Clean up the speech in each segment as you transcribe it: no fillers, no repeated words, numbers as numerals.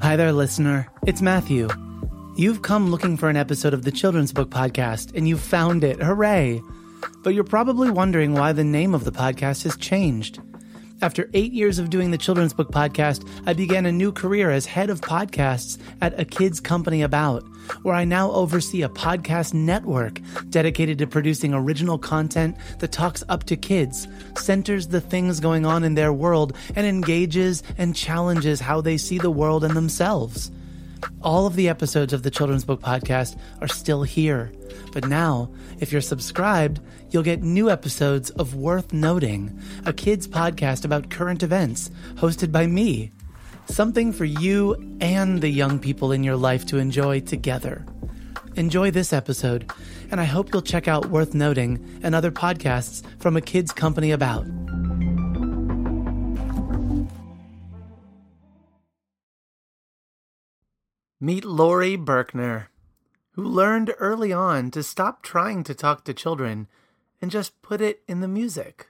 Hi there, listener. It's Matthew. You've come looking for an episode of the Children's Book Podcast, and you've found it. Hooray! But you're probably wondering why the name of the podcast has changed. After 8 years of doing the Children's Book Podcast, I began a new career as head of podcasts at A Kids Company About, where I now oversee a podcast network dedicated to producing original content that talks up to kids, centers the things going on in their world, and engages and challenges how they see the world and themselves. All of the episodes of the Children's Book Podcast are still here. But now, if you're subscribed, you'll get new episodes of Worth Noting, a kids podcast about current events, hosted by me. Something for you and the young people in your life to enjoy together. Enjoy this episode, and I hope you'll check out Worth Noting and other podcasts from A Kids Company About. Meet Laurie Berkner, who learned early on to stop trying to talk to children and just put it in the music.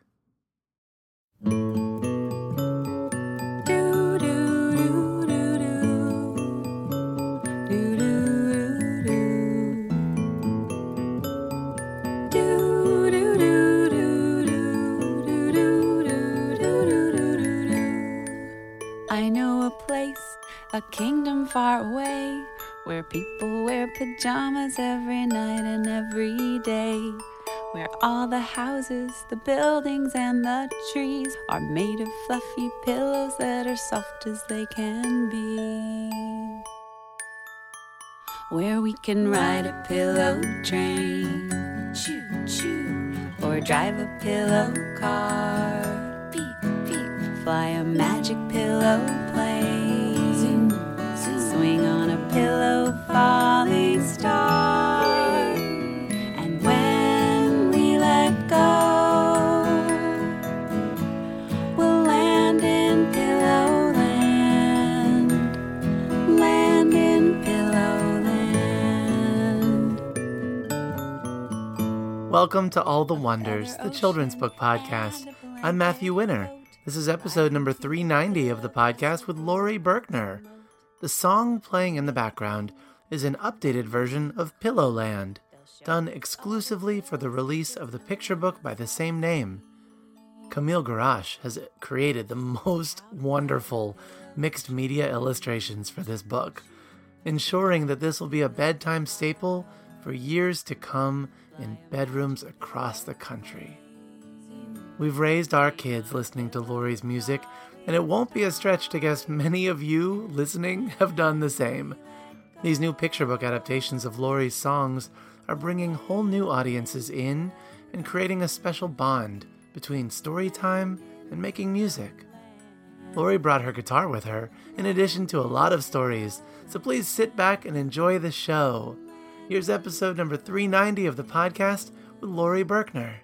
I know a place, a kingdom far away, where people wear pajamas every night and every day, where all the houses, the buildings, and the trees are made of fluffy pillows that are soft as they can be, where we can ride a pillow train, choo-choo, or drive a pillow car, beep-beep, fly a magic pillow plane, zoom, zoom, swing on a pillow falling star. And when we let go, we'll land in Pillowland, land in Pillowland. Welcome to All the Wonders, the Children's Book Podcast. I'm Matthew Winner. This is episode number 390 of the podcast with Laurie Berkner. The song playing in the background is an updated version of Pillowland, done exclusively for the release of the picture book by the same name. Camille Garache has created the most wonderful mixed media illustrations for this book, ensuring that this will be a bedtime staple for years to come in bedrooms across the country. We've raised our kids listening to Laurie's music, and it won't be a stretch to guess many of you listening have done the same. These new picture book adaptations of Laurie's songs are bringing whole new audiences in and creating a special bond between story time and making music. Laurie brought her guitar with her, in addition to a lot of stories, so please sit back and enjoy the show. Here's episode number 390 of the podcast with Laurie Berkner.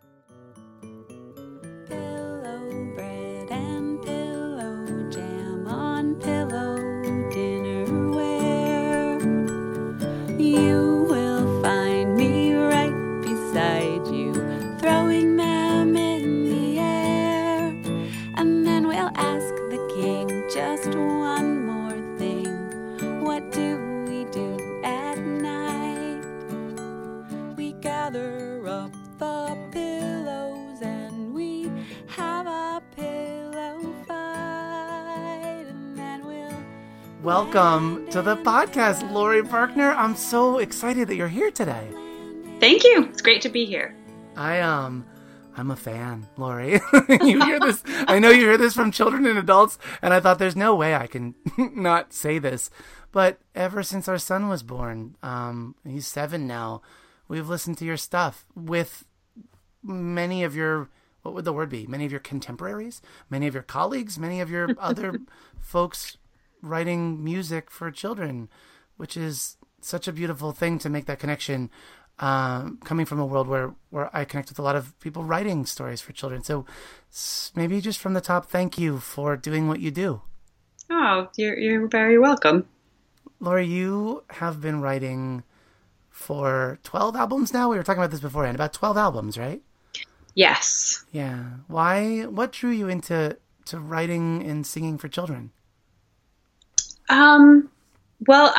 You will find me right beside you, throwing them in the air. And then we'll ask the king just one more thing. What do we do at night? We gather up the pillows and we have a pillow fight. And then we'll... Welcome to the podcast, Laurie Berkner. I'm so excited that you're here today. Thank you. It's great to be here. I'm a fan, Laurie. You hear this? I know you hear this from children and adults, and I thought there's no way I can not say this. But ever since our son was born, he's 7 now, we've listened to your stuff with many of your, what would the word be? Many of your contemporaries, many of your colleagues, many of your other folks writing music for children, which is such a beautiful thing to make that connection, coming from a world where I connect with a lot of people writing stories for children. So maybe just from the top, thank you for doing what you do. Oh, you're very welcome. Laurie, you have been writing for 12 albums now? We were talking about this beforehand, about 12 albums, right? Yes. Yeah. What drew you into writing and singing for children? Well,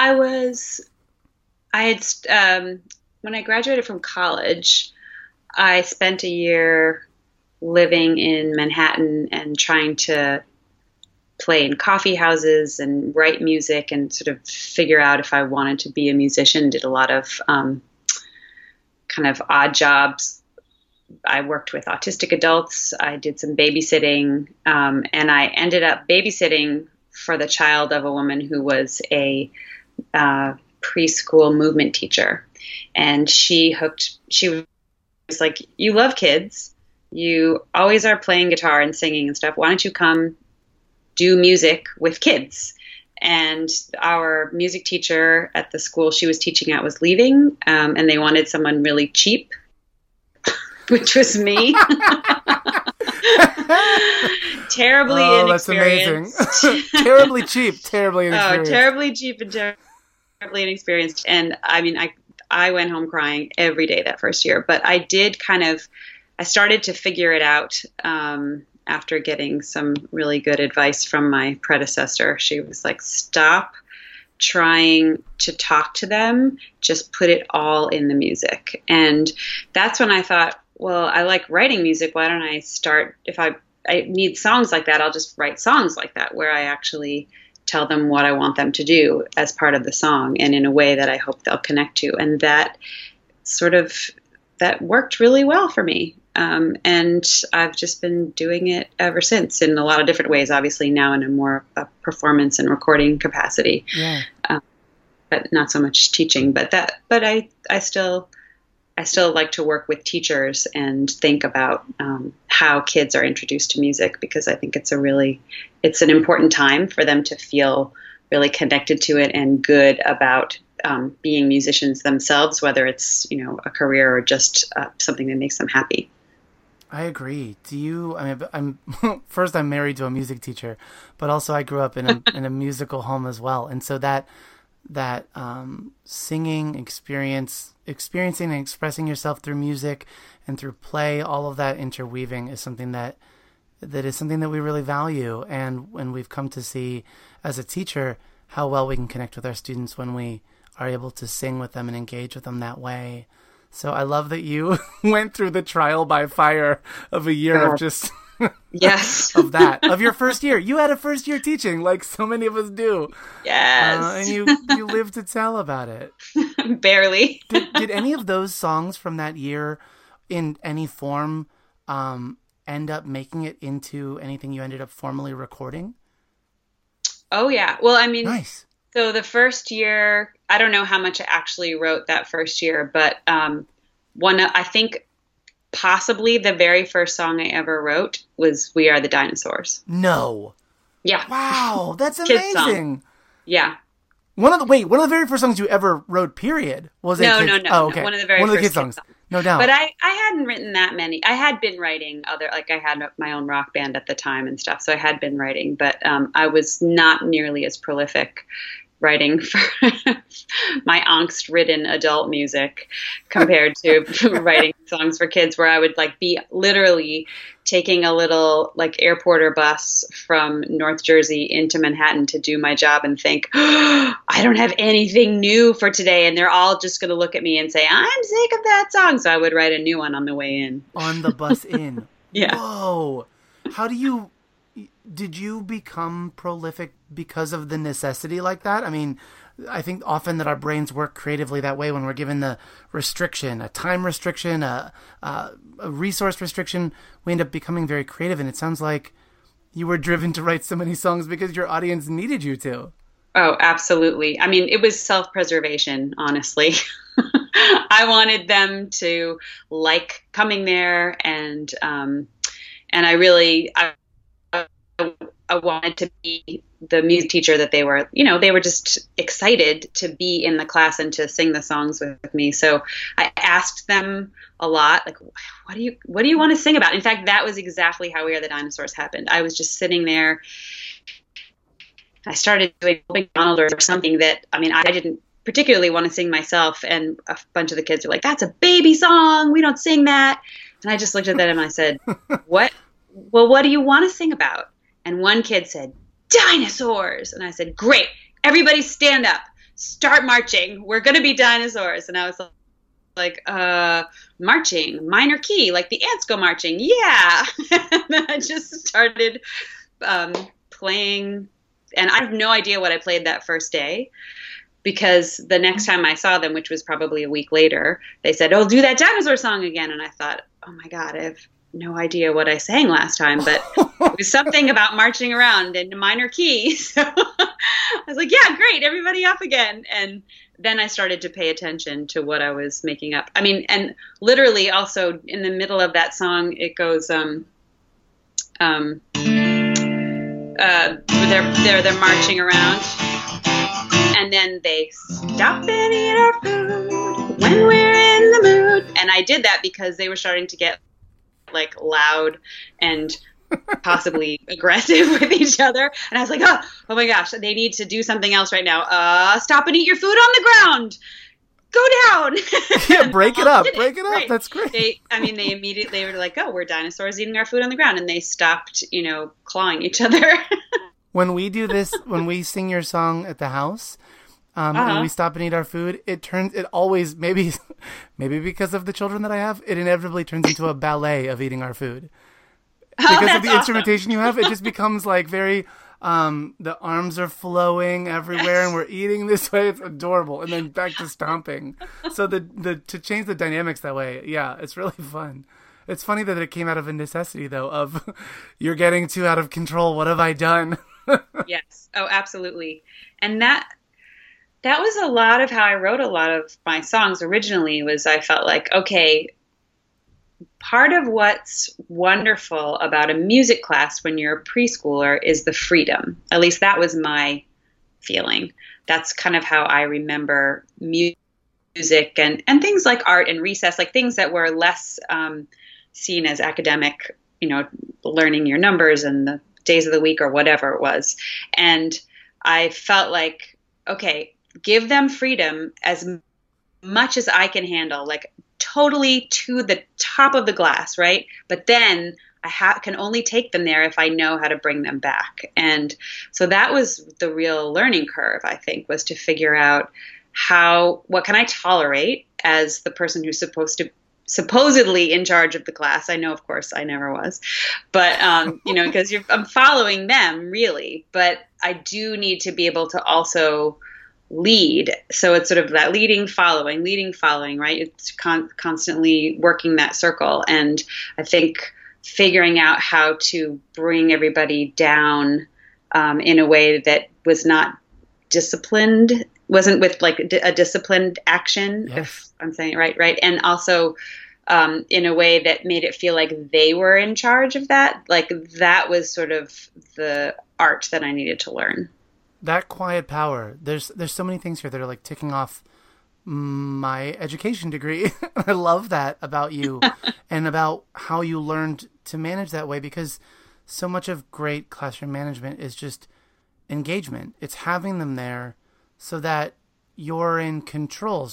when I graduated from college, I spent a year living in Manhattan and trying to play in coffee houses and write music and sort of figure out if I wanted to be a musician. Did a lot of kind of odd jobs. I worked with autistic adults. I did some babysitting, and I ended up babysitting for the child of a woman who was a preschool movement teacher. And she was like, you love kids. You always are playing guitar and singing and stuff. Why don't you come do music with kids? And our music teacher at the school she was teaching at was leaving, and they wanted someone really cheap, which was me. Terribly inexperienced. That's amazing. Terribly cheap, terribly inexperienced. Oh, terribly cheap and terribly inexperienced. And I mean, I went home crying every day that first year, but I started to figure it out after getting some really good advice from my predecessor. She was like, stop trying to talk to them, just put it all in the music. And that's when I thought, well, I like writing music. Why don't I start, if I need songs like that, I'll just write songs like that where I actually tell them what I want them to do as part of the song and in a way that I hope they'll connect to. And that worked really well for me. And I've just been doing it ever since in a lot of different ways, obviously now in a more performance and recording capacity, but not so much teaching, but I still like to work with teachers and think about how kids are introduced to music, because I think it's an important time for them to feel really connected to it and good about being musicians themselves, whether it's, a career or just something that makes them happy. I agree. I'm married to a music teacher, but also I grew up in a musical home as well. And so that singing experiencing and expressing yourself through music and through play, all of that interweaving is something that is something that we really value. And when we've come to see as a teacher how well we can connect with our students when we are able to sing with them and engage with them that way. So I love that you went through the trial by fire of a year of just yes of your first year. You had a first year teaching like so many of us do. Yes. And you lived to tell about it. Barely. Did any of those songs from that year in any form end up making it into anything you ended up formally recording? Oh yeah. Well, I mean, nice. So the first year, I don't know how much I actually wrote that first year, but I think possibly the very first song I ever wrote was "We Are the Dinosaurs." No. Yeah. Wow, that's amazing. Yeah. One of the very first songs you ever wrote, period, was No. Oh, okay. One of the very first kids songs. No doubt. But I hadn't written that many. I had been writing I had my own rock band at the time and stuff, so I had been writing, but I was not nearly as prolific writing for my angst-ridden adult music compared to writing songs for kids, where I would be literally taking a little airporter bus from North Jersey into Manhattan to do my job and think, I don't have anything new for today. And they're all just going to look at me and say, I'm sick of that song. So I would write a new one on the way in. On the bus in. Yeah. Whoa. Did you become prolific because of the necessity like that? I mean, I think often that our brains work creatively that way when we're given the restriction, a time restriction, a resource restriction. We end up becoming very creative, and it sounds like you were driven to write so many songs because your audience needed you to. Oh, absolutely. I mean, it was self-preservation, honestly. I wanted them to like coming there, and I wanted to be the music teacher that they were. They were just excited to be in the class and to sing the songs with me. So I asked them a lot, what do you want to sing about? In fact, that was exactly how We Are the Dinosaurs happened. I was just sitting there. I started doing McDonald or something that, I didn't particularly want to sing myself. And a bunch of the kids were like, that's a baby song. We don't sing that. And I just looked at them and I said, what? Well, what do you want to sing about? And one kid said, dinosaurs. And I said, great. everybody stand up, start marching. We're going to be dinosaurs. And I was like, marching, minor key, like the ants go marching. Yeah. And then I just started playing, and I have no idea what I played that first day, because the next time I saw them, which was probably a week later, they said, "Oh, do that dinosaur song again." And I thought, oh my God, I have no idea what I sang last time, but it was something about marching around in a minor key. So I was like, yeah, great, everybody up again. And then I started to pay attention to what I was making up. I mean, and literally also in the middle of that song, it goes, they're marching around, and then they stop and eat our food when we're in the mood. And I did that because they were starting to get like loud and possibly aggressive with each other. And I was like, oh my gosh, they need to do something else right now. Stop and eat your food on the ground. Go down. Yeah, break it up. Right. That's great. They immediately were like, oh, we're dinosaurs eating our food on the ground. And they stopped, clawing each other. When we do this, when we sing your song at the house, and we stop and eat our food, it always, maybe because of the children that I have, it inevitably turns into a ballet of eating our food. Because of the instrumentation you have, it just becomes like very, the arms are flowing everywhere and we're eating this way. It's adorable. And then back to stomping. So to change the dynamics that way, yeah, it's really fun. It's funny that it came out of a necessity, though, of you're getting too out of control. What have I done? Yes. Oh, absolutely. And that was a lot of how I wrote a lot of my songs originally. Was I felt like, okay, part of what's wonderful about a music class when you're a preschooler is the freedom. At least that was my feeling. That's kind of how I remember music and things like art and recess, like things that were less seen as academic, learning your numbers and the days of the week or whatever it was. And I felt like, okay, give them freedom as much as I can handle, like totally to the top of the glass, right? But then I can only take them there if I know how to bring them back. And so that was the real learning curve, I think, was to figure out what can I tolerate as the person who's supposedly in charge of the class. I know, of course, I never was, but, because I'm following them really, but I do need to be able to also lead. So it's sort of that leading, following, right? It's constantly working that circle. And I think figuring out how to bring everybody down in a way that was not disciplined, wasn't with like a disciplined action, yes. If I'm saying it right. And also in a way that made it feel like they were in charge of that. Like that was sort of the art that I needed to learn. That quiet power. There's so many things here that are like ticking off my education degree. I love that about you and about how you learned to manage that way, because so much of great classroom management is just engagement. It's having them there so that you're in control,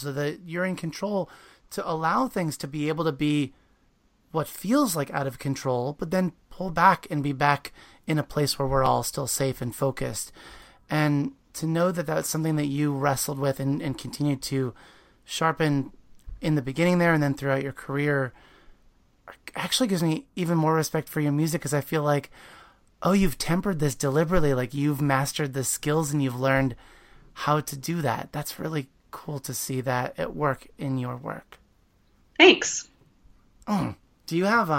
to allow things to be able to be what feels like out of control, but then pull back and be back in a place where we're all still safe and focused. And to know that that's something that you wrestled with and continued to sharpen in the beginning there and then throughout your career actually gives me even more respect for your music, because I feel like, oh, you've tempered this deliberately, like you've mastered the skills and you've learned how to do that. That's really cool to see that at work in your work. Thanks. Do you have,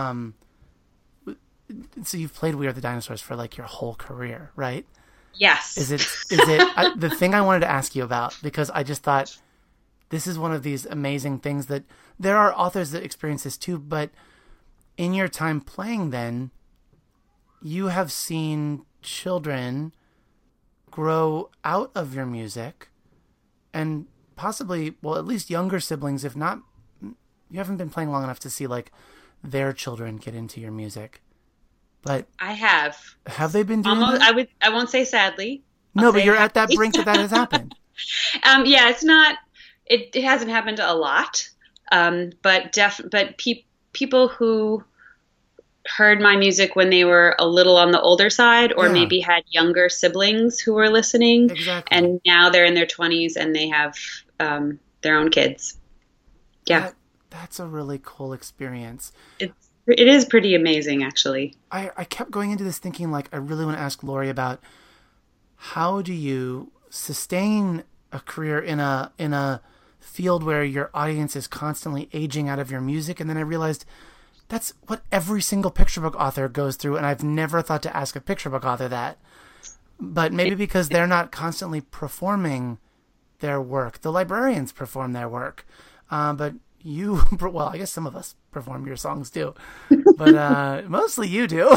so you've played We Are the Dinosaurs for like your whole career, right? Yes. Is it the thing I wanted to ask you about, because I just thought this is one of these amazing things that there are authors that experience this too, but in your time playing then, you have seen children grow out of your music and possibly, well, at least younger siblings, if not, you haven't been playing long enough to see like their children get into your music. But I have. Have they been doing almost that? I won't say sadly. No, but you're at that brink that has happened. Yeah, it's not. It hasn't happened a lot. But people who heard my music when they were a little on the older side, or Yeah. maybe had younger siblings who were listening. Exactly. And now they're in their 20s and they have their own kids. Yeah. That's a really cool experience. It is pretty amazing, actually. I kept going into this thinking, like, I really want to ask Lori about how do you sustain a career in a field where your audience is constantly aging out of your music. And then I realized that's what every single picture book author goes through, and I've never thought to ask a picture book author that. But maybe because they're not constantly performing their work. The librarians perform their work. But you, well, I guess some of us perform your songs too. But mostly you do.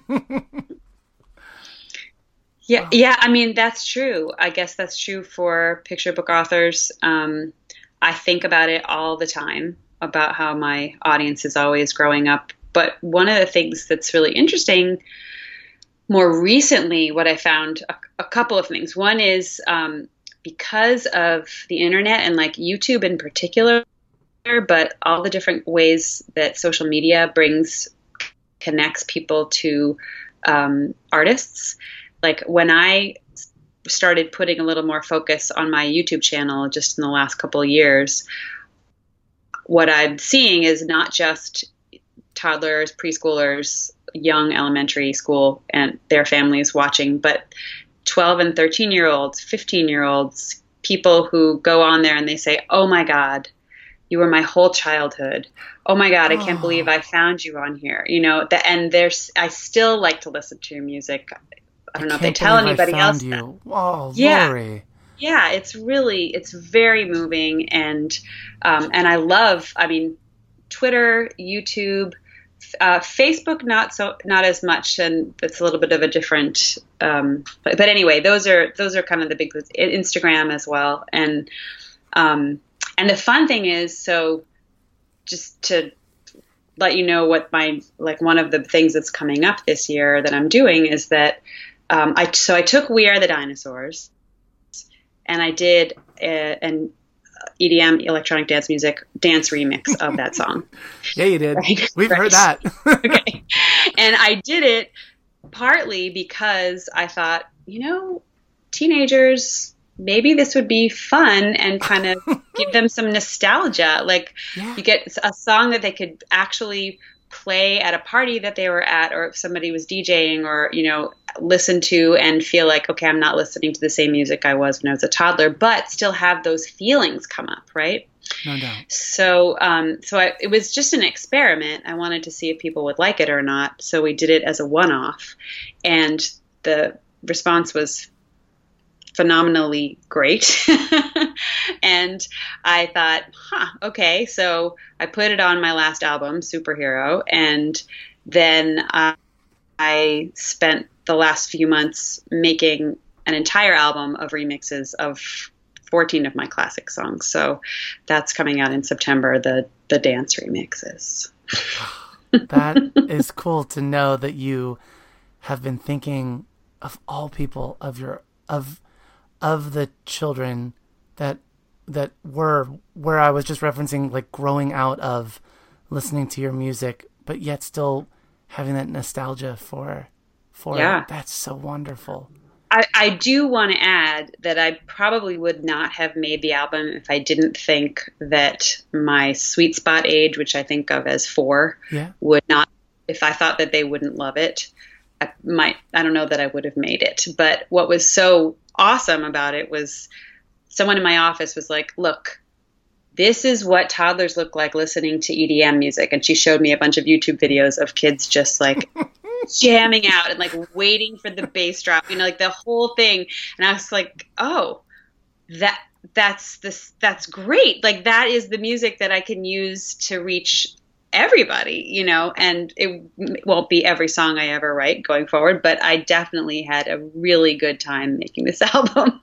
Yeah, I mean, that's true. I guess that's true for picture book authors. I think about it all the time, about how my audience is always growing up. But one of the things that's really interesting more recently, what I found, a couple of things. One is because of the internet and like YouTube in particular, but all the different ways that social media connects people to artists. Like when I started putting a little more focus on my YouTube channel just in the last couple of years, what I'm seeing is not just toddlers, preschoolers, young elementary school and their families watching, but 12 and 13-year-olds, 15-year-olds, people who go on there and they say, "Oh my God, you were my whole childhood. Oh my God, I can't believe I found you on here." You know, I still like to listen to your music. I don't know if they tell anybody else that. Oh, Yeah. Lori. Yeah, it's very moving, and I love, I mean, Twitter, YouTube, Facebook, not as much, and it's a little bit of a different. But anyway, those are kind of the big, Instagram as well, and the fun thing is, so just to let you know what one of the things that's coming up this year that I'm doing is that. I took We Are the Dinosaurs, and I did an EDM, electronic dance music, dance remix of that song. Yeah, you did. Right? We've heard that. Okay. And I did it partly because I thought, teenagers, maybe this would be fun and kind of give them some nostalgia. Like you get a song that they could actually play at a party that they were at, or if somebody was DJing, or, listen to and feel like, okay, I'm not listening to the same music I was when I was a toddler, but still have those feelings come up, right? No doubt. So, it was just an experiment. I wanted to see if people would like it or not. So we did it as a one-off, and the response was phenomenally great. And I thought, okay. So I put it on my last album, Superhero. And then I spent the last few months making an entire album of remixes of 14 of my classic songs. So that's coming out in September, the dance remixes. That is cool to know that you have been thinking of all people, of the children that were where I was just referencing, like growing out of listening to your music, but yet still having that nostalgia for it. That's so wonderful. I do want to add that I probably would not have made the album if I didn't think that my sweet spot age, which I think of as 4, would not, if I thought that they wouldn't love it, I don't know that I would have made it. But what was so awesome about it was someone in my office was like, "Look, this is what toddlers look like listening to EDM music." And she showed me a bunch of YouTube videos of kids just like jamming out and like waiting for the bass drop, like the whole thing. And I was like, "Oh, that's great. Like that is the music that I can use to reach everybody, and it won't be every song I ever write going forward, but I definitely had a really good time making this album."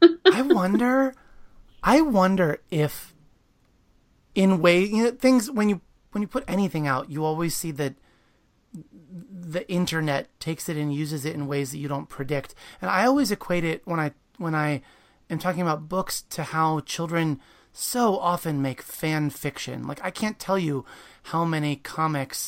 I wonder if in way, things, when you put anything out, you always see that the internet takes it and uses it in ways that you don't predict. And I always equate it when I am talking about books to how children so often make fan fiction. Like I can't tell you how many comics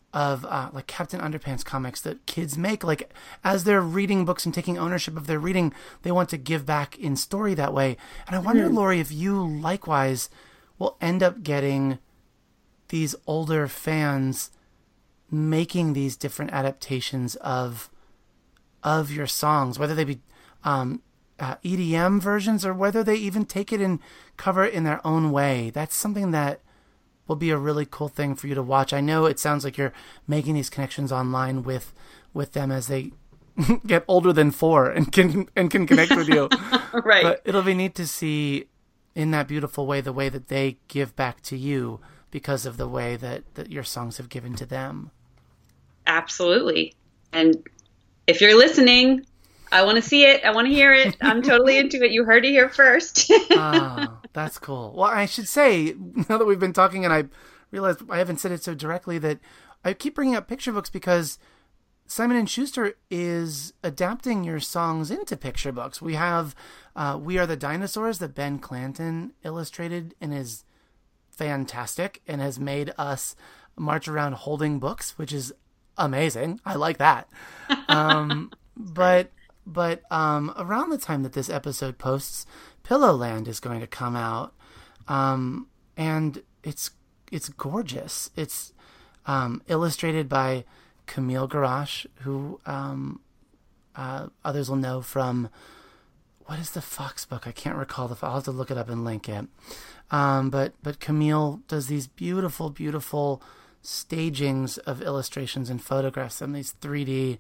like Captain Underpants comics that kids make. Like as they're reading books and taking ownership of their reading, they want to give back in story that way. And I wonder, Lori, if you likewise will end up getting these older fans making these different adaptations of your songs, whether they be EDM versions or whether they even take it and cover it in their own way. That's something that will be a really cool thing for you to watch. I know it sounds like you're making these connections online with them as they get older than 4 and can connect with you. Right. But it'll be neat to see in that beautiful way the way that they give back to you because of the way that your songs have given to them. Absolutely. And if you're listening, I want to see it. I want to hear it. I'm totally into it. You heard it here first. Oh, that's cool. Well, I should say, now that we've been talking and I realized I haven't said it so directly, that I keep bringing up picture books because Simon & Schuster is adapting your songs into picture books. We have We Are the Dinosaurs that Ben Clanton illustrated and is fantastic and has made us march around holding books, which is amazing. I like that. But around the time that this episode posts, Pillowland is going to come out, and it's gorgeous. It's illustrated by Camille Garache, who others will know from, what is the Fox book? I can't recall I'll have to look it up and link it. But Camille does these beautiful, beautiful stagings of illustrations and photographs and these 3D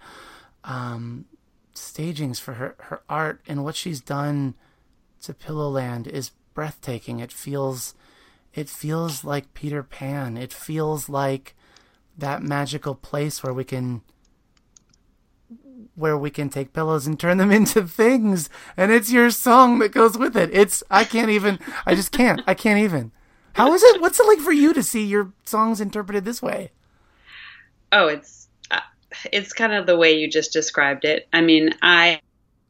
stagings for her art, and what she's done to Pillowland is breathtaking. It feels like Peter Pan. It feels like that magical place where we can take pillows and turn them into things, and it's your song that goes with it. I can't even. How is it? What's it like for you to see your songs interpreted this way? Oh, it's kind of the way you just described it. I mean, I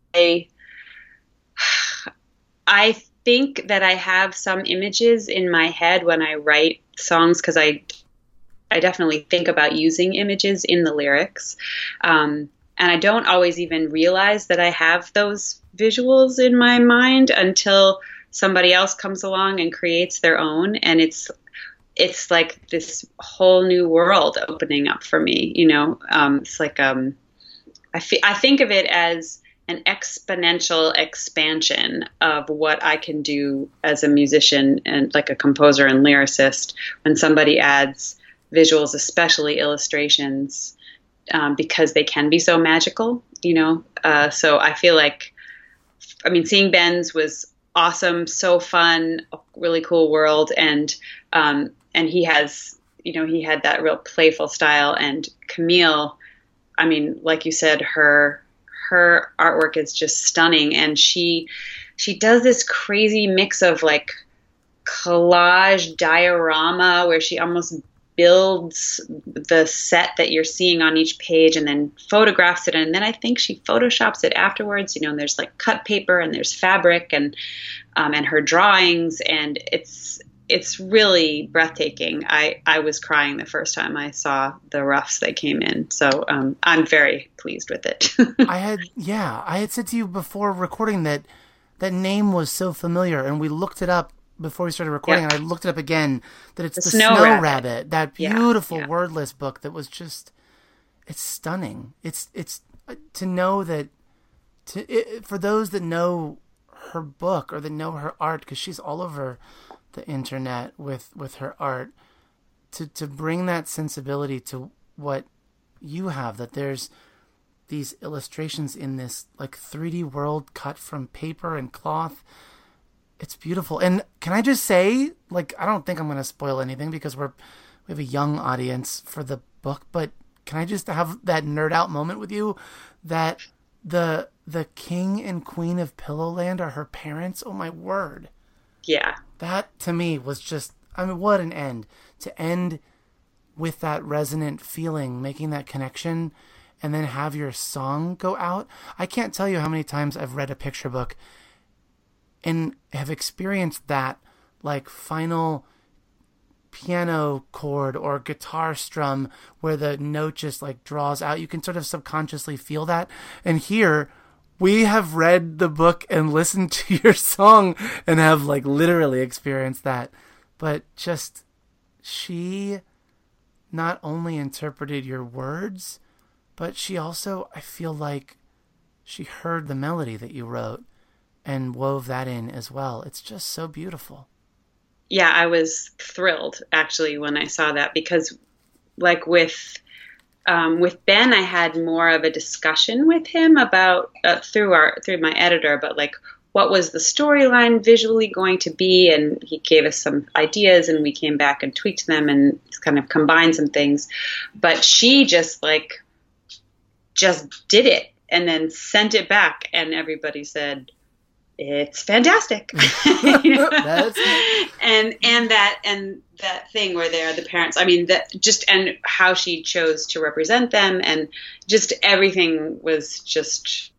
think that I have some images in my head when I write songs, because I definitely think about using images in the lyrics. And I don't always even realize that I have those visuals in my mind until somebody else comes along and creates their own. And it's like this whole new world opening up for me, you know. It's like I think of it as an exponential expansion of what I can do as a musician and like a composer and lyricist when somebody adds visuals, especially illustrations, because they can be so magical, you know. So I feel like, I mean, seeing Ben's was awesome, so fun, a really cool world, and he has, you know, he had that real playful style. And Camille, I mean, like you said, her artwork is just stunning, and she does this crazy mix of like collage diorama where she almost builds the set that you're seeing on each page and then photographs it, and then I think she photoshops it afterwards, you know, and there's like cut paper and there's fabric and her drawings, and it's really breathtaking. I was crying the first time I saw the roughs that came in, so I'm very pleased with it. I had said to you before recording that name was so familiar, and we looked it up before we started recording, and I looked it up again, that it's the Snow Rabbit, that beautiful wordless book that was just, it's stunning. It's to know that, for those that know her book or that know her art, because she's all over the internet with her art, to bring that sensibility to what you have, that there's these illustrations in this like 3D world cut from paper and cloth. It's beautiful. And can I just say, like, I don't think I'm going to spoil anything because we have a young audience for the book, but can I just have that nerd out moment with you that the king and queen of Pillowland are her parents? Oh my word. Yeah. That to me was just, I mean, what an end. To end with that resonant feeling, making that connection, and then have your song go out. I can't tell you how many times I've read a picture book and have experienced that like final piano chord or guitar strum where the note just like draws out. You can sort of subconsciously feel that. And here we have read the book and listened to your song and have like literally experienced that. But just, she not only interpreted your words, but she also, I feel like she heard the melody that you wrote and wove that in as well. It's just so beautiful. Yeah, I was thrilled actually when I saw that, because like with Ben, I had more of a discussion with him about through my editor, but like what was the storyline visually going to be, and he gave us some ideas, and we came back and tweaked them and kind of combined some things. But she just did it and then sent it back, and everybody said, it's fantastic. and that thing where they're the parents, I mean, that just, and how she chose to represent them, and just everything was just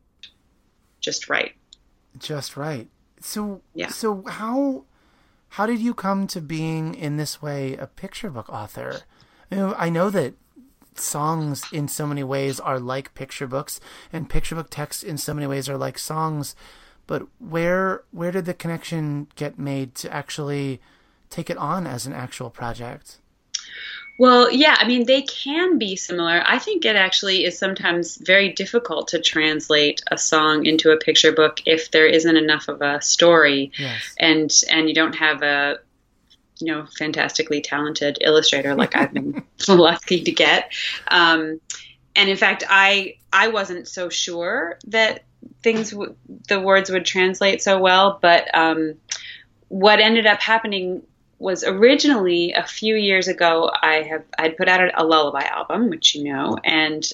right. Just right. So, yeah. So how did you come to being in this way a picture book author? I know that songs in so many ways are like picture books, and picture book texts in so many ways are like songs. But where did the connection get made to actually take it on as an actual project? Well, yeah, I mean, they can be similar. I think it actually is sometimes very difficult to translate a song into a picture book if there isn't enough of a story. Yes. And you don't have a, fantastically talented illustrator like I've been lucky to get. And in fact, I wasn't so sure that the words would translate so well, but what ended up happening was originally a few years ago, I'd put out a lullaby album, which and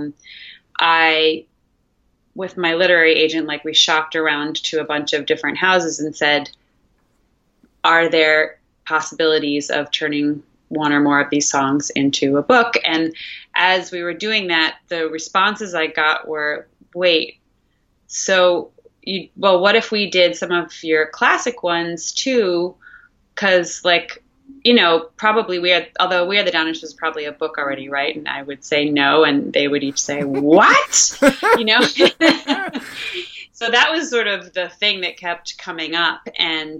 I, with my literary agent, like we shopped around to a bunch of different houses and said, are there possibilities of turning one or more of these songs into a book? And as we were doing that, the responses I got were, wait, so what if we did some of your classic ones too? Because probably although We Are the Dinosaurs was probably a book already, right? And I would say no, and they would each say, what? So that was sort of the thing that kept coming up. And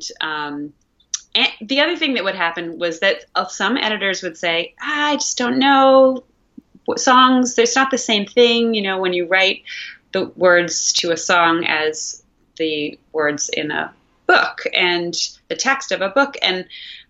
the other thing that would happen was that some editors would say, I just don't know what songs, there's not the same thing, when you write the words to a song as the words in a book and the text of a book. And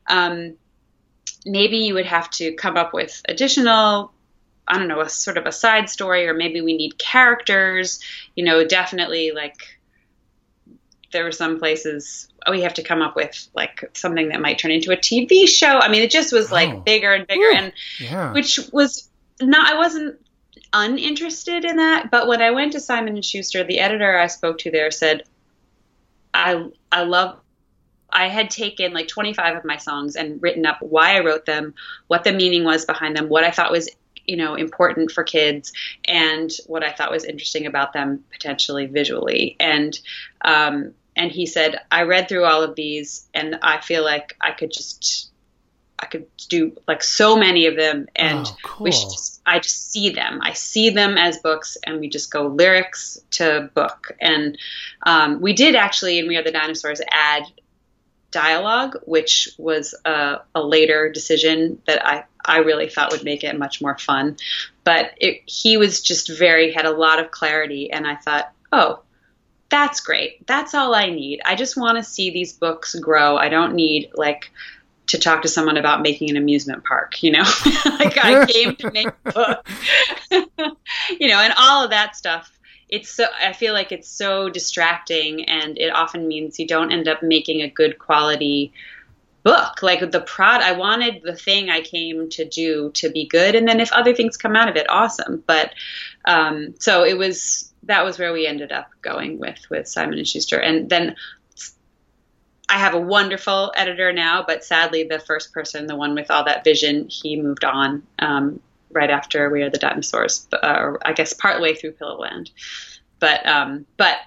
maybe you would have to come up with additional, I don't know, a sort of a side story, or maybe we need characters, definitely like there were some places we have to come up with like something that might turn into a TV show. I mean, it just was like bigger and bigger. Ooh, and which was not, I wasn't uninterested in that. But when I went to Simon & Schuster, the editor I spoke to there said, I had taken like 25 of my songs and written up why I wrote them, what the meaning was behind them, what I thought was, important for kids, and what I thought was interesting about them potentially visually. And he said, I read through all of these and I feel like I could do like so many of them, and cool. I just see them. I see them as books, and we just go lyrics to book. And we did actually in We Are the Dinosaurs add dialogue, which was a later decision that I really thought would make it much more fun. But he was just had a lot of clarity, and I thought, oh, that's great. That's all I need. I just want to see these books grow. I don't need to talk to someone about making an amusement park, like I came to make a book, and all of that stuff. I feel like it's so distracting, and it often means you don't end up making a good quality book. Like I wanted the thing I came to do to be good. And then if other things come out of it, awesome. But, so that was where we ended up going with Simon & Schuster. And then I have a wonderful editor now, but sadly the first person, the one with all that vision, he moved on right after We Are the Dinosaurs, I guess partway through Pillowland. But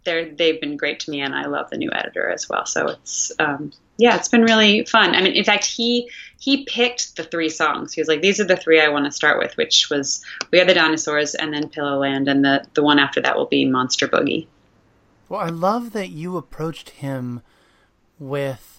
they've been great to me, and I love the new editor as well. So it's it's been really fun. I mean, in fact, he picked the 3 songs. He was like, these are the 3 I want to start with, which was We Are the Dinosaurs, and then Pillowland, and the one after that will be Monster Boogie. Well, I love that you approached him with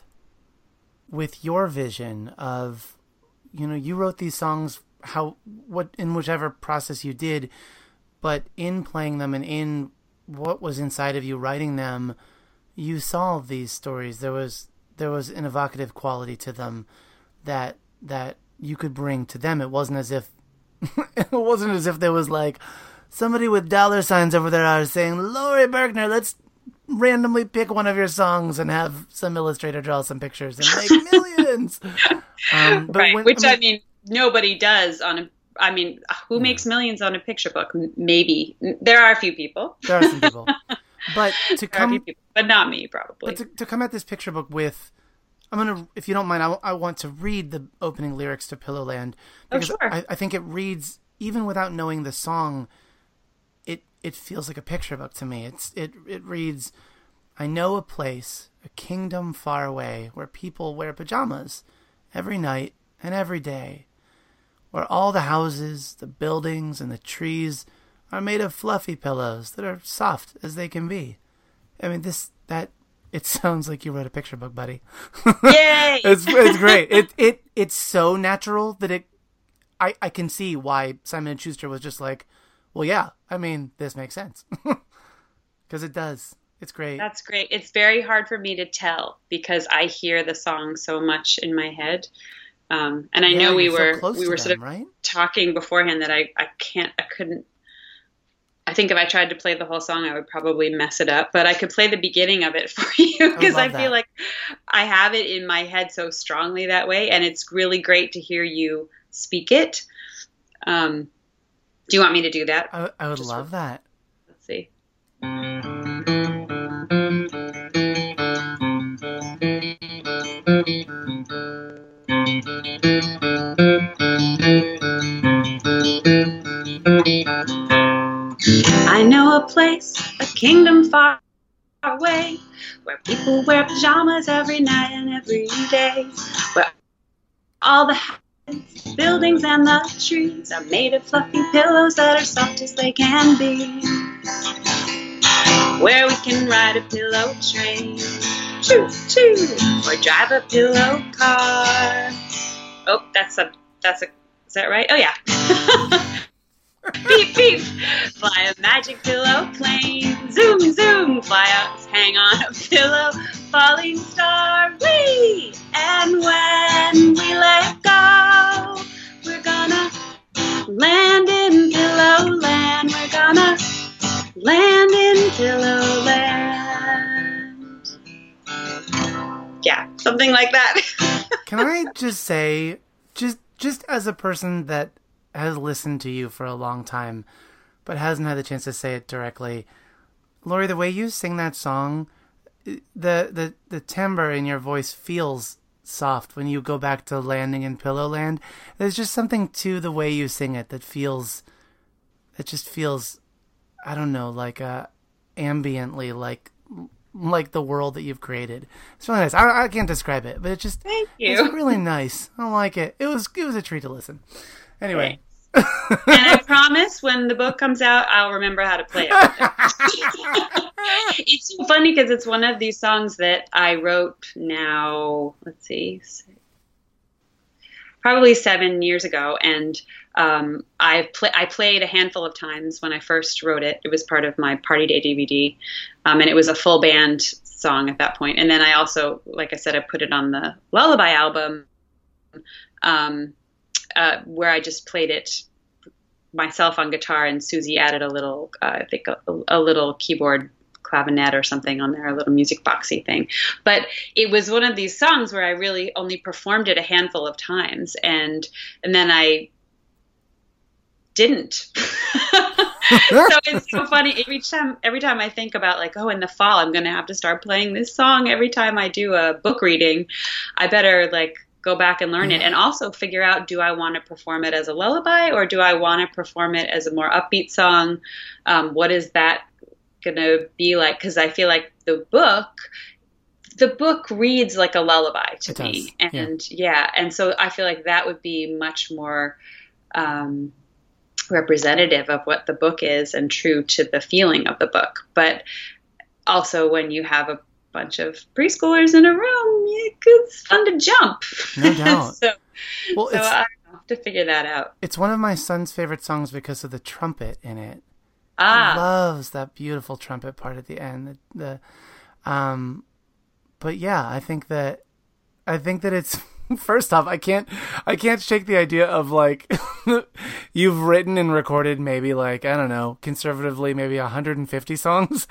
your vision of, you wrote these songs in whichever process you did, but in playing them and in what was inside of you writing them, you saw these stories. There was an evocative quality to them that you could bring to them. It wasn't as if there was like somebody with dollar signs over their eyes saying, Laurie Berkner, let's randomly pick one of your songs and have some illustrator draw some pictures and make millions. Right. Nobody does who makes millions on a picture book? Maybe. There are a few people. There are some people. But but not me, probably. But to come at this picture book with, if you don't mind, I want to read the opening lyrics to Pillowland. Because sure. I think it reads, even without knowing the song, it feels like a picture book to me. It reads, I know a place, a kingdom far away, where people wear pajamas every night and every day, where all the houses, the buildings, and the trees are made of fluffy pillows that are soft as they can be. I mean, it sounds like you wrote a picture book, buddy. Yay! It's great. It's so natural that I can see why Simon & Schuster was just like, well, yeah, this makes sense. Because it does. It's great. That's great. It's very hard for me to tell because I hear the song so much in my head. And I know we were sort of right? talking beforehand that I couldn't. I think if I tried to play the whole song, I would probably mess it up. But I could play the beginning of it for you because I feel like I have it in my head so strongly that way, and it's really great to hear you speak it. Do you want me to do that? I would love that. Let's see. I know a place, a kingdom far away, where people wear pajamas every night and every day, where all the houses, buildings, and the trees are made of fluffy pillows that are soft as they can be, where we can ride a pillow train, choo choo, or drive a pillow car. Oh, is that right? Oh yeah. Beep, beep, fly a magic pillow plane, zoom, zoom, fly out, hang on a pillow, falling star, whee! And when we let go, we're gonna land in Pillowland, we're gonna land in Pillowland. Yeah, something like that. Can I just say, just as a person that has listened to you for a long time, but hasn't had the chance to say it directly, Laurie, the way you sing that song, the timbre in your voice feels soft when you go back to landing in Pillowland. There's just something to the way you sing it that just feels, I don't know, like ambiently, like the world that you've created. It's really nice. I can't describe it, but Thank you. It's really nice. I like it. It was a treat to listen. Anyway. And I promise when the book comes out, I'll remember how to play it. It's so funny because it's one of these songs that I wrote now, let's see, probably 7 years ago. And I played a handful of times when I first wrote it. It was part of my Party Day DVD. And it was a full band song at that point. And then I also, like I said, I put it on the Lullaby album, where I just played it myself on guitar, and Susie added a little, I think a little keyboard clavinet or something on there, a little music boxy thing. But it was one of these songs where I really only performed it a handful of times, and then I didn't. So it's so funny. Every time I think about like, oh, in the fall I'm going to have to start playing this song every time I do a book reading, I better like go back and learn it, and also figure out, do I want to perform it as a lullaby or do I want to perform it as a more upbeat song? What is that going to be like, because I feel like the book reads like a lullaby to me. And and so I feel like that would be much more representative of what the book is and true to the feeling of the book. But also when you have a bunch of preschoolers in a room, it's fun to jump. No doubt. so I don't know, have to figure that out. It's one of my son's favorite songs because of the trumpet in it. He loves that beautiful trumpet part at the end. But yeah, I think that it's first off, I can't shake the idea of like you've written and recorded maybe like, I don't know, conservatively maybe 150 songs.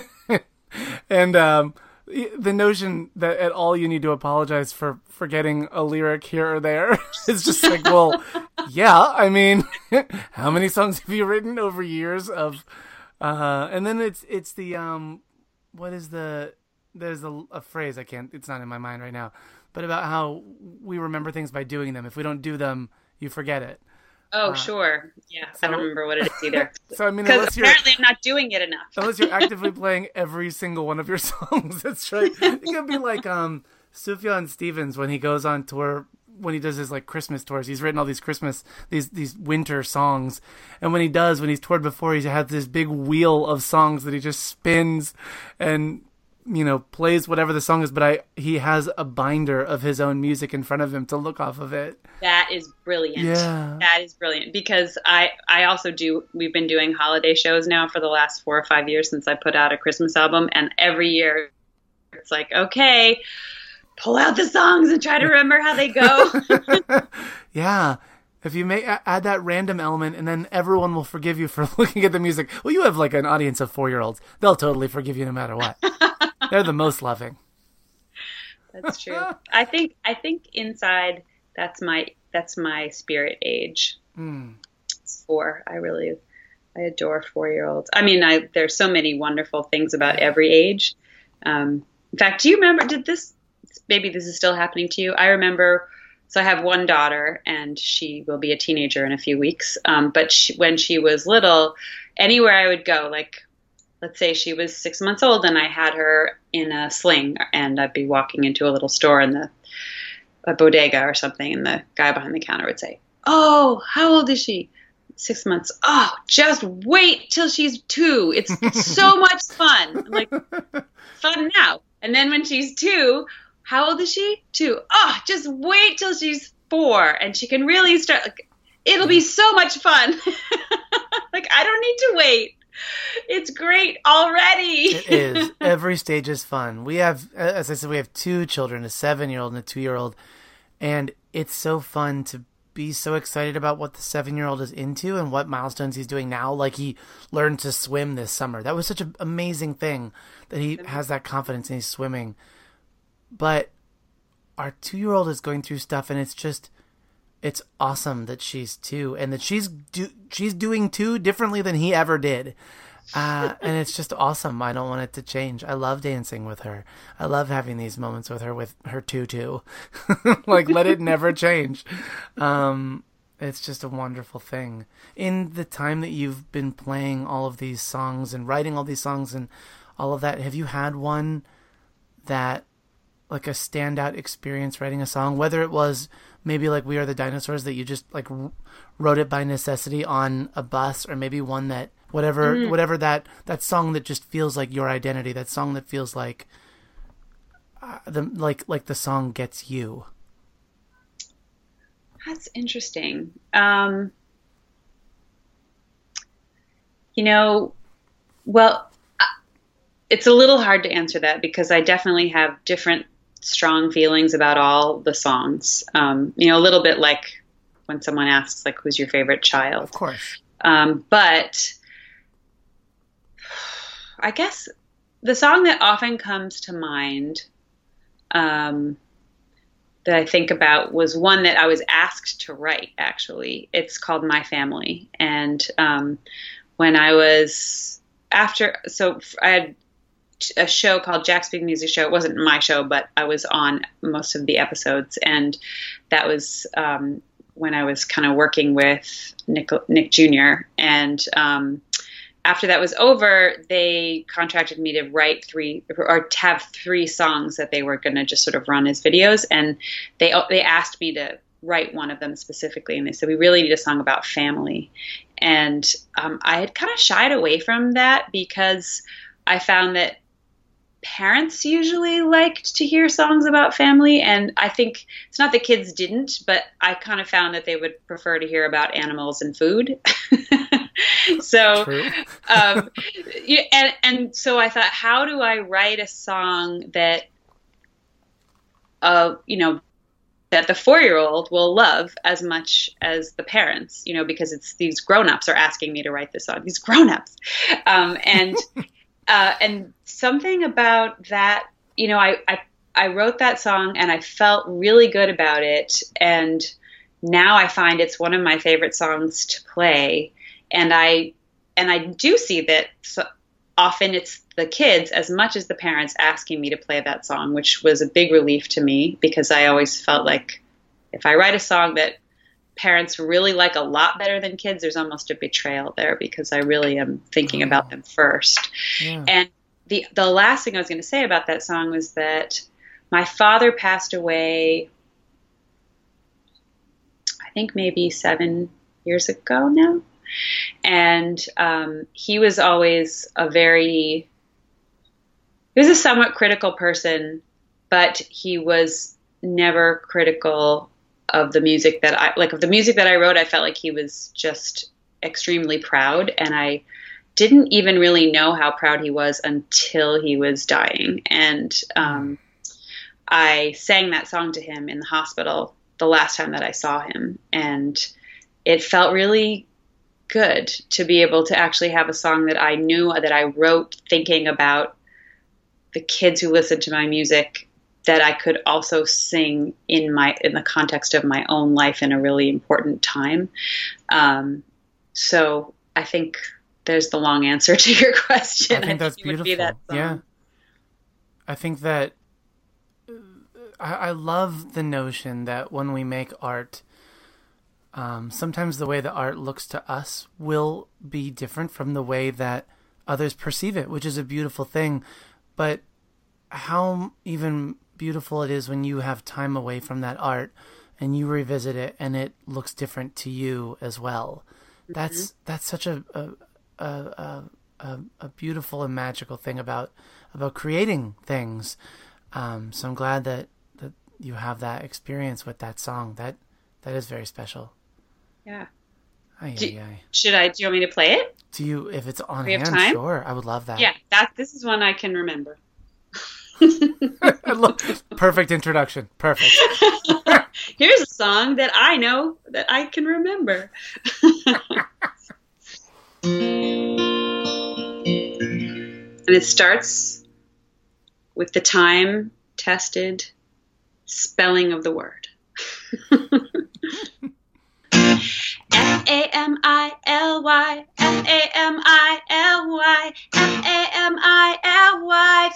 And the notion that at all you need to apologize for forgetting a lyric here or there is just like, well, yeah, I mean, how many songs have you written over years of and then it's the what is there's a phrase it's not in my mind right now, but about how we remember things by doing them. If we don't do them, you forget it. Oh, sure. Yeah, so, I don't remember what it is either. So I mean, because apparently I'm not doing it enough. Unless you're actively playing every single one of your songs. That's right. It could be like Sufjan Stevens when he goes on tour, when he does his like Christmas tours. He's written all these these winter songs, and when he's toured before, he has this big wheel of songs that he just spins and plays whatever the song is, but he has a binder of his own music in front of him to look off of it. That is brilliant. Yeah. That is brilliant because I also we've been doing holiday shows now for the last 4 or 5 years since I put out a Christmas album, and every year it's like, okay, pull out the songs and try to remember how they go. Yeah. If you may add that random element, and then everyone will forgive you for looking at the music. Well, you have like an audience of 4-year-olds. They'll totally forgive you no matter what. They're the most loving. That's true. I think inside that's my spirit age. It's 4. I adore 4-year-olds. I mean, there's so many wonderful things about every age. In fact, do you remember? Maybe this is still happening to you? I remember. So I have one daughter, and she will be a teenager in a few weeks. But when she was little, anywhere I would go, like let's say she was 6 months old, and I had her in a sling, and I'd be walking into a little store in a bodega or something, and the guy behind the counter would say, "Oh, how old is she?" 6 months. "Oh, just wait till she's 2. It's so much fun." I'm like, fun now. And then when she's 2. How old is she? 2. Oh, just wait till she's 4 and she can really start. Like, it'll be so much fun. Like, I don't need to wait. It's great already. It is. Every stage is fun. We have, as I said, we have 2 children, a 7-year-old and a 2-year-old. And it's so fun to be so excited about what the 7-year-old is into and what milestones he's doing now. Like, he learned to swim this summer. That was such an amazing thing that he has that confidence and he's swimming. But our 2-year-old is going through stuff, and it's awesome that she's 2 and that she's doing 2 differently than he ever did. And it's just awesome. I don't want it to change. I love dancing with her. I love having these moments with her tutu. Like, let it never change. It's just a wonderful thing. In the time that you've been playing all of these songs and writing all these songs and all of that, have you had one that, like, a standout experience writing a song, whether it was maybe like We Are the Dinosaurs that you just like wrote it by necessity on a bus, or maybe one that whatever that song that just feels like your identity, that song that feels like the song gets you. That's interesting. Well, it's a little hard to answer that because I definitely have different strong feelings about all the songs. A little bit like when someone asks, like, who's your favorite child? Of course. But I guess the song that often comes to mind that I think about was one that I was asked to write, actually. It's called My Family. And when I was I had a show called Jack's Big Music Show. It wasn't my show, but I was on most of the episodes. And that was when I was kind of working with Nick Jr. And after that was over, they contracted me to write to have 3 songs that they were going to just sort of run as videos. And they asked me to write one of them specifically. And they said, we really need a song about family. And I had kind of shied away from that because I found that parents usually liked to hear songs about family. And I think it's not that kids didn't, but I kind of found that they would prefer to hear about animals and food. So, and so I thought, how do I write a song that, that the 4-year-old will love as much as the parents, because it's these grown-ups are asking me to write this song, these grown-ups. And something about that, I wrote that song and I felt really good about it. And now I find it's one of my favorite songs to play. And I do see that often it's the kids as much as the parents asking me to play that song, which was a big relief to me because I always felt like if I write a song that parents really like a lot better than kids, there's almost a betrayal there because I really am thinking about them first. Yeah. And the last thing I was going to say about that song was that my father passed away, I think maybe 7 years ago now. And he was always a somewhat critical person, but he was never critical of the music that I wrote. I felt like he was just extremely proud, and I didn't even really know how proud he was until he was dying. And I sang that song to him in the hospital the last time that I saw him, and it felt really good to be able to actually have a song that I knew that I wrote thinking about the kids who listened to my music that I could also sing in the context of my own life in a really important time. So I think there's the long answer to your question. I think that's beautiful. Yeah. I think that I love the notion that when we make art, sometimes the way the art looks to us will be different from the way that others perceive it, which is a beautiful thing. But how even beautiful it is when you have time away from that art and you revisit it and it looks different to you as well. Mm-hmm. That's such a beautiful and magical thing about creating things. So I'm glad that you have that experience with that song. That is very special. Yeah. Do you want me to play it? If it's on hand, sure. I would love that. Yeah, this is one I can remember. Perfect introduction. Perfect. Here's a song that I know that I can remember. And it starts with the time-tested spelling of the word. Family, Family, Family,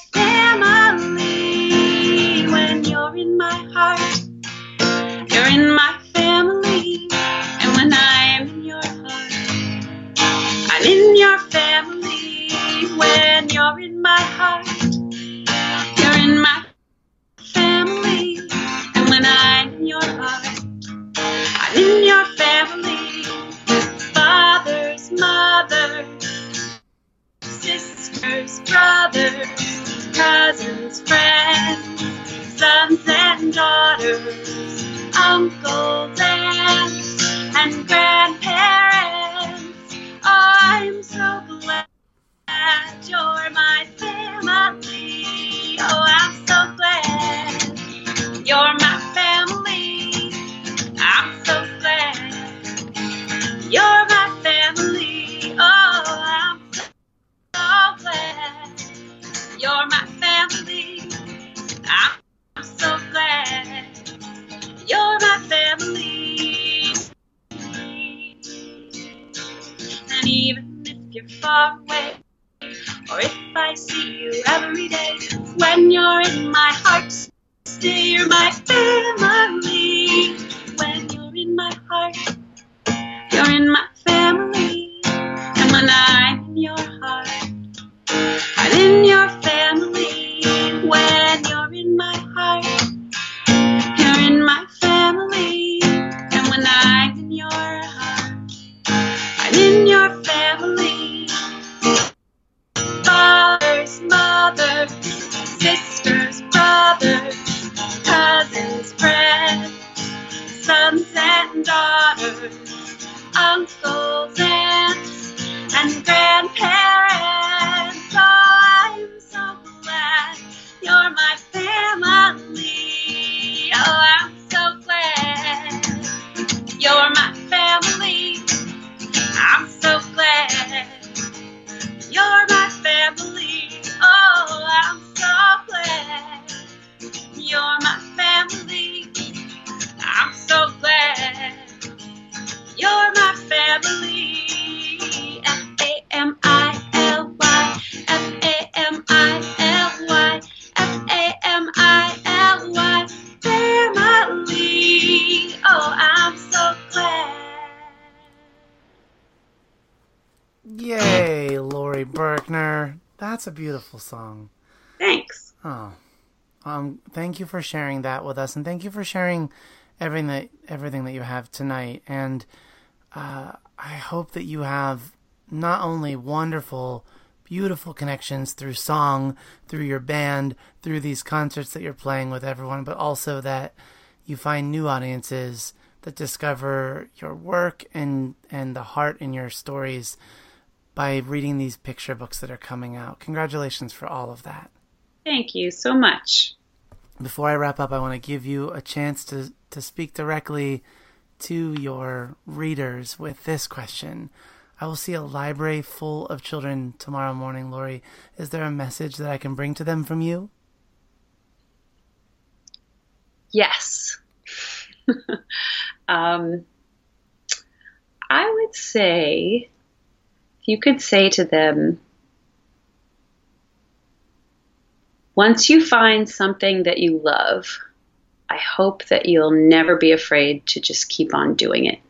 family. When you're in my heart, you're in my family. And when I'm in your heart, I'm in your family. When you're in my heart, you're in my family. And when I'm in your heart, I'm in your family. Fathers, mothers, sisters, brothers, cousins, friends, sons and daughters, uncles, aunts, and grandparents. I'm so glad you're my family. Oh, I'm so glad you're my family. I'm so glad you're my family. Oh, I'm so glad you're my family. I'm so glad you're my family. And even if you're far away, or if I see you every day, when you're in my heart, stay, you're my family. When you're in my heart, you're in my family. And when I'm in your cousins, friends, sons and daughters, uncles, aunts, and grandparents. Oh, I'm so glad you're my family. Oh, I'm so glad you're my family. I'm so glad you're my family. Oh, I'm so glad you're my family. I'm so glad you're my family. Family, Family. Oh, I'm so glad. Yay, Laurie Berkner. That's a beautiful song. Thanks. Oh, thank you for sharing that with us, and thank you for sharing everything that you have tonight. And I hope that you have not only wonderful, beautiful connections through song, through your band, through these concerts that you're playing with everyone, but also that you find new audiences that discover your work and the heart in your stories by reading these picture books that are coming out. Congratulations for all of that. Thank you so much. Before I wrap up, I want to give you a chance to speak directly to your readers with this question. I will see a library full of children tomorrow morning, Laurie. Is there a message that I can bring to them from you? Yes. I would say, if you could say to them, once you find something that you love, I hope that you'll never be afraid to just keep on doing it.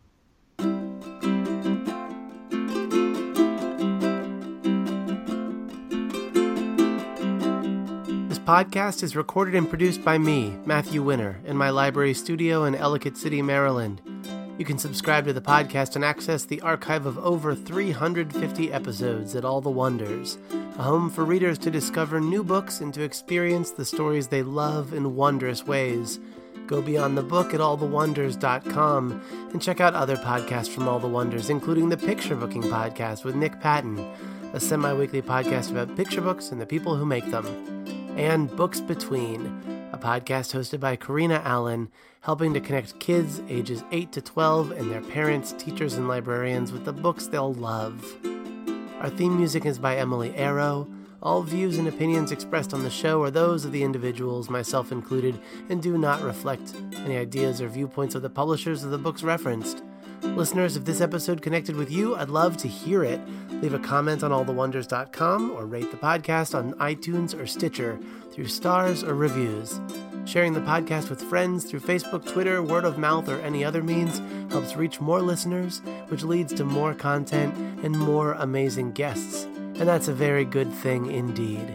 This podcast is recorded and produced by me, Matthew Winner, in my library studio in Ellicott City, Maryland. You can subscribe to the podcast and access the archive of over 350 episodes at All the Wonders, a home for readers to discover new books and to experience the stories they love in wondrous ways. Go beyond the book at allthewonders.com and check out other podcasts from All the Wonders, including the Picture Booking Podcast with Nick Patton, a semi-weekly podcast about picture books and the people who make them, and Books Between, a podcast hosted by Karina Allen, helping to connect kids ages 8 to 12 and their parents, teachers, and librarians with the books they'll love. Our theme music is by Emily Arrow. All views and opinions expressed on the show are those of the individuals, myself included, and do not reflect any ideas or viewpoints of the publishers of the books referenced. Listeners, if this episode connected with you, I'd love to hear it. Leave a comment on allthewonders.com or rate the podcast on iTunes or Stitcher through stars or reviews. Sharing the podcast with friends through Facebook, Twitter, word of mouth, or any other means helps reach more listeners, which leads to more content and more amazing guests. And that's a very good thing indeed.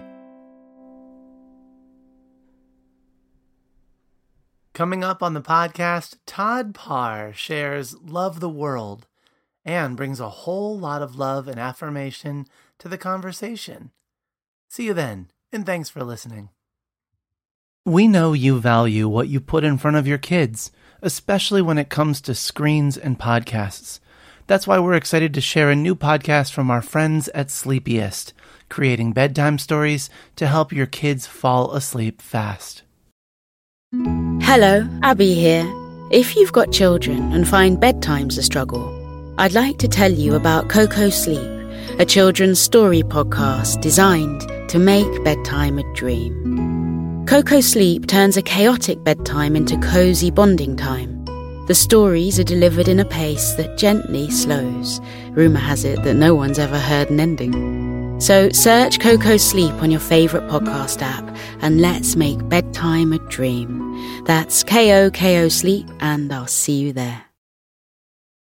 Coming up on the podcast, Todd Parr shares Love the World and brings a whole lot of love and affirmation to the conversation. See you then, and thanks for listening. We know you value what you put in front of your kids, especially when it comes to screens and podcasts. That's why we're excited to share a new podcast from our friends at Sleepiest, creating bedtime stories to help your kids fall asleep fast. Hello, Abby here. If you've got children and find bedtime's a struggle, I'd like to tell you about Coco Sleep, a children's story podcast designed to make bedtime a dream. Coco Sleep turns a chaotic bedtime into cozy bonding time. The stories are delivered in a pace that gently slows. Rumour has it that no one's ever heard an ending. So search Coco Sleep on your favourite podcast app and let's make bedtime a dream. That's KOKO Sleep, and I'll see you there.